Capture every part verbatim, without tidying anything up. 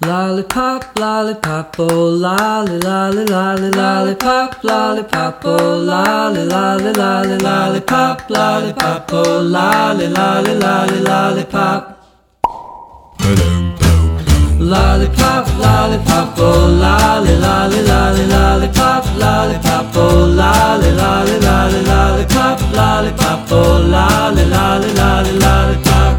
Lollipop, lollipop, oh lolly, lolly, lolly, lollipop, lollipop, oh lolly, lolly, lolly, lollipop, lollipop, oh lolly, lolly, lolly, lollipop. Lollipop, lollipop, oh lolly, lolly, lolly, lollipop, lollipop, oh lolly, lolly, lolly, lollipop, lollipop, oh lolly, lolly, lolly, lollipop.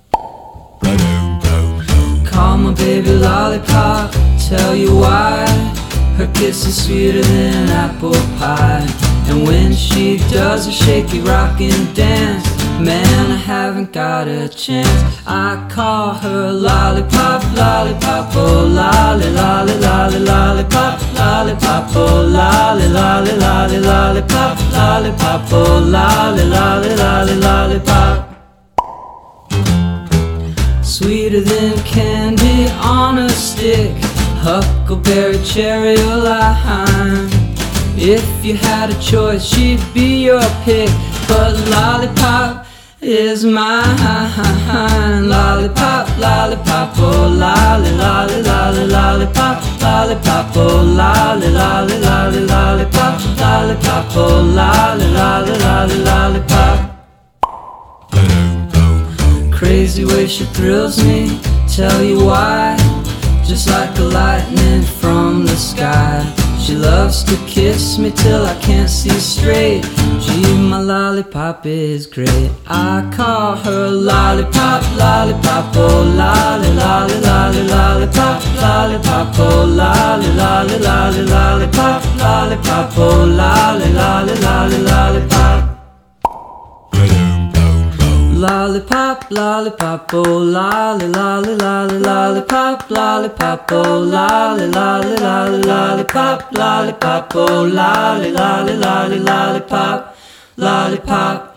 Call my baby lollipop, tell you why. Her kiss is sweeter than apple pie. And when she does a shaky rockin' dance, man, I haven't got a chance. I call her lollipop, lollipop, oh lolly, lolly, lolly, lollipop, lollipop, oh lolly, lolly, lolly, lollipop, lollipop, oh lolly, lolly, lolly, lollipop. Sweeter than candy on a stick, huckleberry, cherry, or lime. If you had a choice, she'd be your pick, but lollipop is mine. Lollipop, lollipop, oh lolly, lolly, lolly, lollipop, lollipop, oh lolly, lolly, lolly, lollipop, lollipop, oh lolly, lolly, lolly, lollipop. Crazy way she thrills me, tell you why. Just like a lightning from the sky, she loves to kiss me till I can't see straight. Gee, my lollipop is great. I call her lollipop, lollipop, oh lolly, lolly, lolly, lollipop, lollipop, oh lolly, lolly, lolly, lollipop, lollipop, oh lolly, lolly, lolly, lollipop. Lollipop, lollipop, oh lolly, lolly, lolly, lollipop, lollipop, oh lolly, lolly, lolly, lollipop, lollipop, oh lolly, lolly, lolly, lollipop, lollipop.